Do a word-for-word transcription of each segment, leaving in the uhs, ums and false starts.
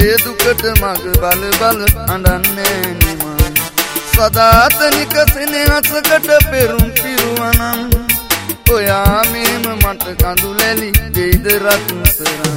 හිතේ දුකට මග බල බල අඬන්නේ නිමන් සදාතනික සෙනෙහසකට පෙරුම් පිරුවනම් ඔයා මේම මට කඳුලැලි දෙයිද රත්තරන්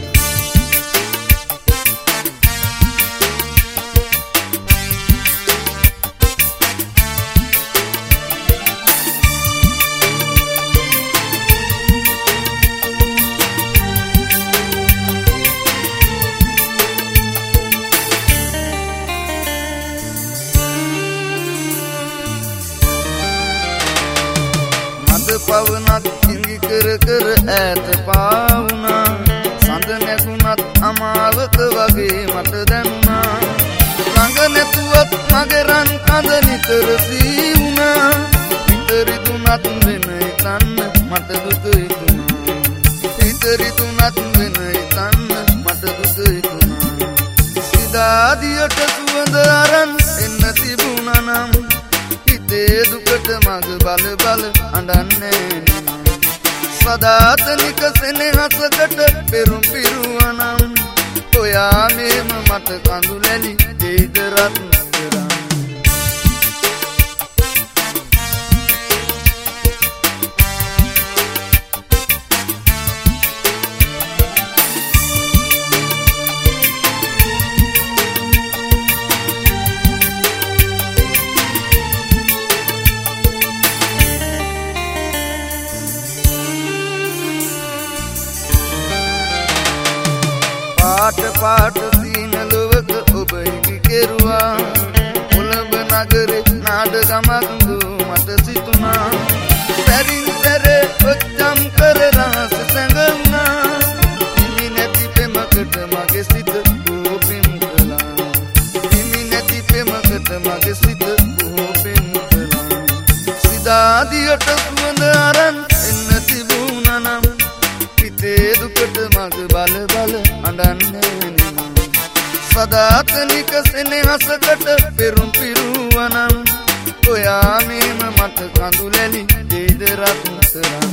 පවනත් ඉඟි කර කර ඈත පාවුණා සඳ නැතුණත් අමාවක වගේ මට දැනුණා ළඟ නැතුවත් මගේ රන් කඳ නිතර සී වුණා හිතරිදුනත් වෙන හිතන්න මට දුක හිතුණා හිතරිදුනත් වෙන හිතන්න මට දුක හිතුණා සිතාදියට සුවඳ අරන් එන්න තිබුණා නම් හිතේ දුකට මග බල බල අඬන්නේ සදාතනික සෙනෙහසකට පෙරුම් පිරුවනම් ඔයා මේම මට කඳුලැලි දෙයිද රත්තරන් පාට පාට සීන ලොවක ඔබ හිකි කෙරුවා කොළඹ නගරේ නාඩගමක් මට සිතුණා සැරින් සැරේ ඔච්චම් කර රහස සැඟවුණා හිමි නැති පෙමකට මගේ සිත බොහෝ පෙම් කළා හිමි නැති පෙමකට මගේ සිත බොහෝ පෙම් කළා සිතාදියට සුවඳ අරන් එන්න තිබුණා නම් හිතේ දුකට මග බල බල අඬන්නේ නිමන් සදාතනික සෙනෙහසකට පෙරුම් පිරුවනම් ඔයා මේම මට කඳුලැලි දෙයිද රත්තරන්